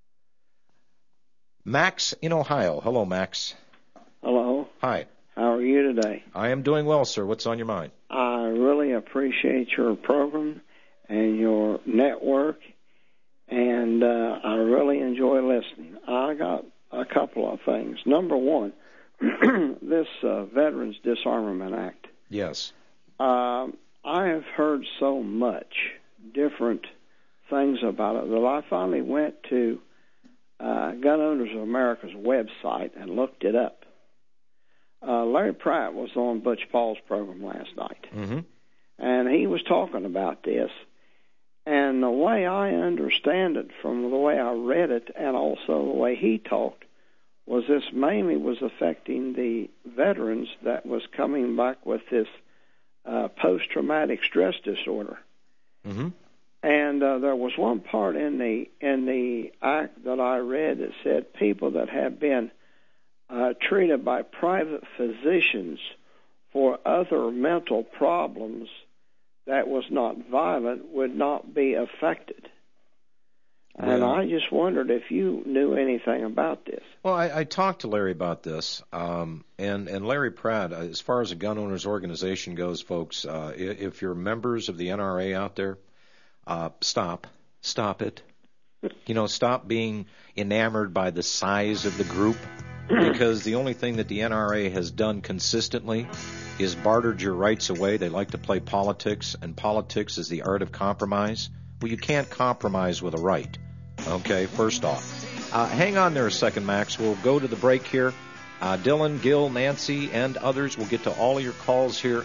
Max in Ohio. Hello, Max. Hello. Hi. How are you today? I am doing well, sir. What's on your mind? I really appreciate your program and your network, and I really enjoy listening. I got a couple of things. Number one, this Veterans Disarmament Act. Yes. I have heard so much different things about it that I finally went to Gun Owners of America's website and looked it up. Larry Pratt was on Butch Paul's program last night, and he was talking about this. And the way I understand it, from the way I read it, and also the way he talked, was this mainly was affecting the veterans that was coming back with this post-traumatic stress disorder. And there was one part in the act that I read that said people that have been treated by private physicians for other mental problems that was not violent would not be affected. And I just wondered if you knew anything about this. Well, I talked to Larry about this, and Larry Pratt, as far as the gun owners organization goes, folks, if you're members of the NRA out there, stop it. Stop being enamored by the size of the group, because the only thing that the NRA has done consistently is bartered your rights away. They like to play politics, and politics is the art of compromise. Well, you can't compromise with a right. Okay, first off. Hang on there a second, Max. We'll go to the break here. Dylan, Gil, Nancy, and others will get to all of your calls here,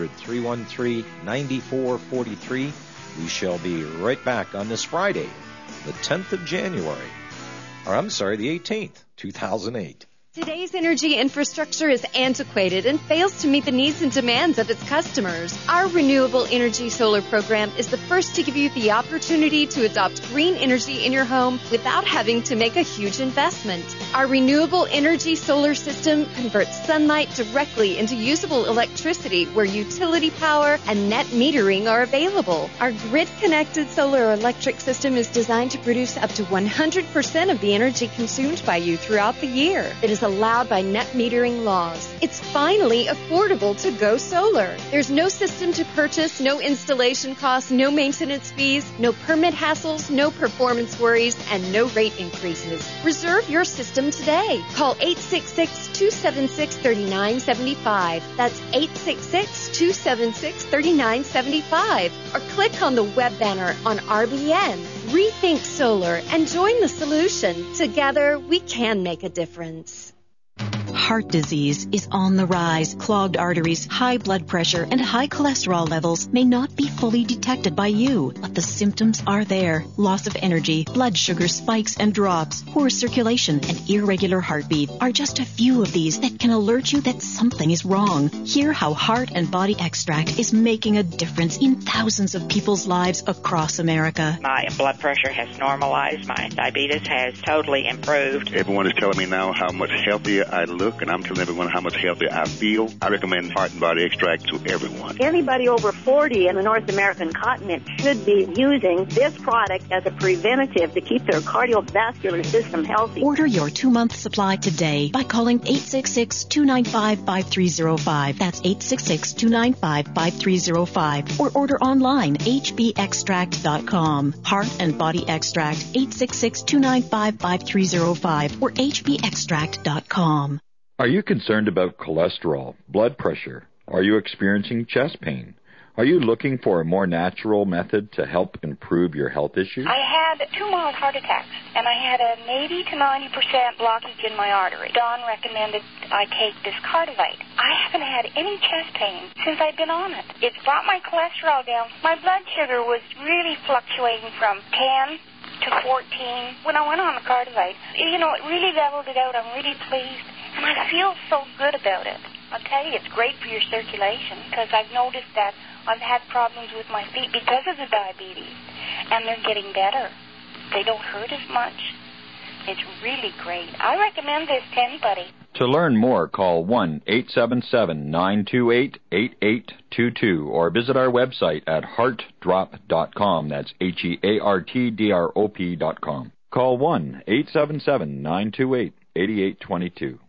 800-313-9443. We shall be right back on this Friday, the 10th of January. Or I'm sorry, the 18th, 2008. Today's energy infrastructure is antiquated and fails to meet the needs and demands of its customers. Our Renewable Energy Solar program is the first to give you the opportunity to adopt green energy in your home without having to make a huge investment. Our Renewable Energy Solar system converts sunlight directly into usable electricity where utility power and net metering are available. Our grid-connected solar electric system is designed to produce up to 100% of the energy consumed by you throughout the year. It is allowed by net metering laws. It's finally affordable to go solar. There's no system to purchase, no installation costs, no maintenance fees, no permit hassles, no performance worries, and no rate increases. Reserve your system today. Call 866-276-3975. That's 866-276-3975. Or click on the web banner on RBN. Rethink Solar and join the solution. Together, we can make a difference. Heart disease is on the rise. Clogged arteries, high blood pressure, and high cholesterol levels may not be fully detected by you, but the symptoms are there. Loss of energy, blood sugar spikes and drops, poor circulation, and irregular heartbeat are just a few of these that can alert you that something is wrong. Hear how Heart and Body Extract is making a difference in thousands of people's lives across America. My blood pressure has normalized. My diabetes has totally improved. Everyone is telling me now how much healthier I look, and I'm telling everyone how much healthier I feel. I recommend Heart and Body Extract to everyone. Anybody over 40 in the North American continent should be using this product as a preventative to keep their cardiovascular system healthy. Order your 2-month supply today by calling 866-295-5305. That's 866-295-5305. Or order online, hbextract.com. Heart and Body Extract, 866-295-5305 or hbextract.com. Are you concerned about cholesterol, blood pressure? Are you experiencing chest pain? Are you looking for a more natural method to help improve your health issues? I had 2 mild heart attacks, and I had an 80 to 90% blockage in my artery. Don recommended I take this Cardivite. I haven't had any chest pain since I've been on it. It's brought my cholesterol down. My blood sugar was really fluctuating from 10 to 14. When I went on the Cardivite, it really leveled it out. I'm really pleased. And I feel so good about it. I'll tell you, it's great for your circulation because I've noticed that I've had problems with my feet because of the diabetes, and they're getting better. They don't hurt as much. It's really great. I recommend this to anybody. To learn more, call 1-877-928-8822 or visit our website at heartdrop.com. That's HEARTDROP.com. Call 1-877-928-8822.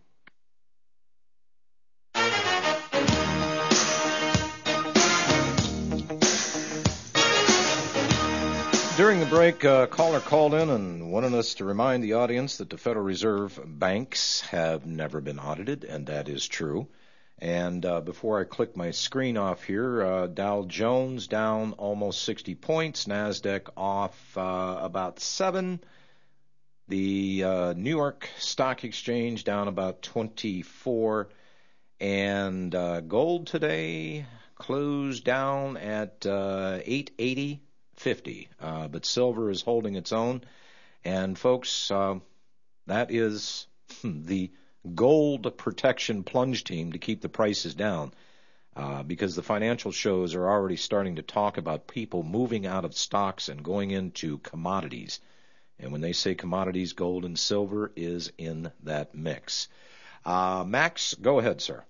During the break, a caller called in and wanted us to remind the audience that the Federal Reserve banks have never been audited, and that is true. And before I click my screen off here, Dow Jones down almost 60 points, NASDAQ off about 7. The New York Stock Exchange down about 24. And gold today closed down at 880.50. But silver is holding its own. And folks, that is the gold protection plunge team to keep the prices down, because the financial shows are already starting to talk about people moving out of stocks and going into commodities. And when they say commodities, gold and silver is in that mix. Max, go ahead, sir.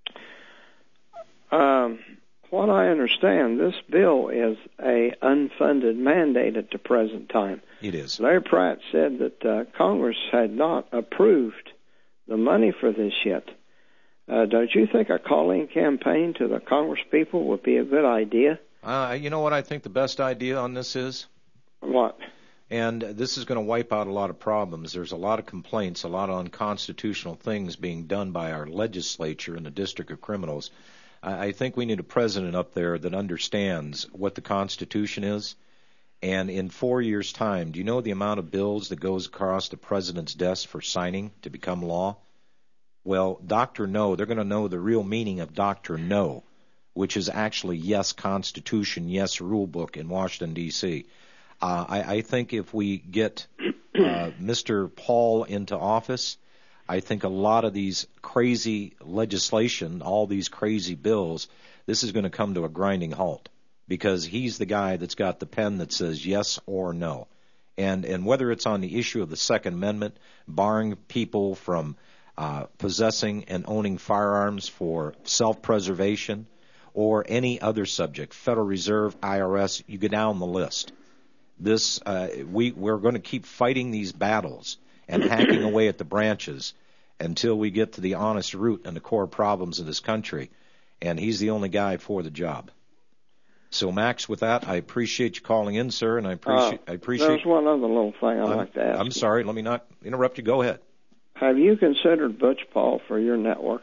What I understand, this bill is a unfunded mandate at the present time. It is. Larry Pratt said that Congress had not approved the money for this yet. Don't you think a calling campaign to the Congress people would be a good idea? You know what I think the best idea on this is? What? And this is going to wipe out a lot of problems. There's a lot of complaints, a lot of unconstitutional things being done by our legislature in the District of Criminals. I think we need a president up there that understands what the Constitution is. And in 4 years' time, do you know the amount of bills that goes across the president's desk for signing to become law? Well, Dr. No, they're going to know the real meaning of Dr. No, which is actually yes Constitution, yes rule book in Washington, D.C. I think if we get Mr. Paul into office, I think a lot of these crazy legislation, all these crazy bills, this is going to come to a grinding halt, because he's the guy that's got the pen that says yes or no. And whether it's on the issue of the Second Amendment, barring people from possessing and owning firearms for self-preservation, or any other subject, Federal Reserve, IRS, you go down the list. This we're going to keep fighting these battles and hacking away at the branches until we get to the honest root and the core problems of this country. And he's the only guy for the job. So, Max, with that, I appreciate you calling in, sir, and I appreciate. There's one other little thing I'd like to ask. I'm sorry, let me not interrupt you. Go ahead. Have you considered Butch Paul for your network?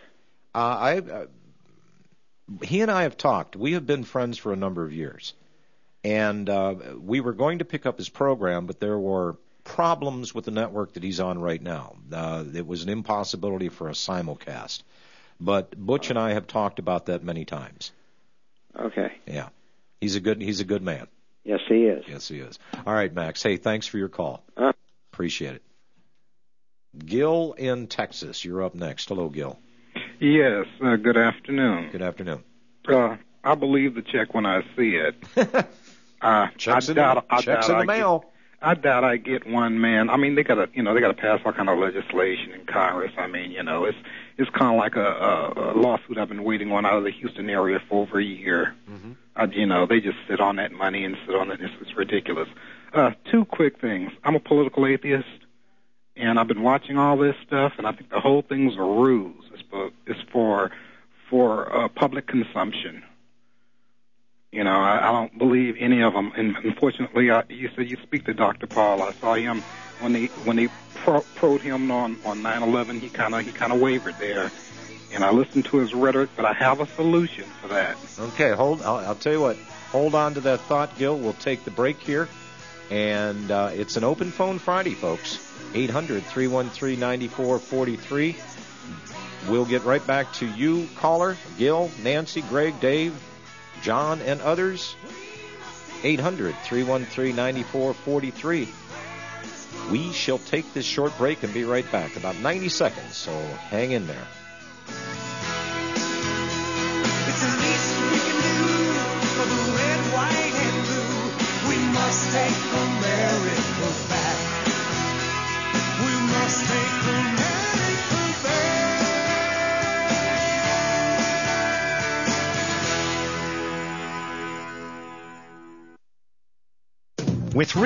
He and I have talked. We have been friends for a number of years. And we were going to pick up his program, but there were problems with the network that he's on right now. It was an impossibility for a simulcast. But Butch and I have talked about that many times. Okay. Yeah. He's a good man. Yes, he is. Yes, he is. All right, Max. Hey, thanks for your call. Appreciate it. Gil in Texas, you're up next. Hello, Gil. Yes, good afternoon. Good afternoon. I believe the check when I see it. Checks in the mail. I doubt I get one, man. I mean, they gotta pass all kind of legislation in Congress. I mean, it's kind of like a lawsuit I've been waiting on out of the Houston area for over a year. Mm-hmm. They just sit on that money and sit on it. It's ridiculous. Two quick things. I'm a political atheist, and I've been watching all this stuff, and I think the whole thing's a ruse. It's for public consumption. I don't believe any of them. And unfortunately, you said you speak to Dr. Paul. I saw him when they proed him on 9/11. He kind of wavered there, and I listened to his rhetoric. But I have a solution for that. Okay, I'll tell you what. Hold on to that thought, Gil. We'll take the break here, and it's an open phone Friday, folks. 800-313-9443. We'll get right back to you, caller, Gil, Nancy, Greg, Dave, John, and others. 800-313-9443. We shall take this short break and be right back. About 90 seconds, so hang in there. It's the least we can do for the red, white, and blue. We must take America back. We must take America back. With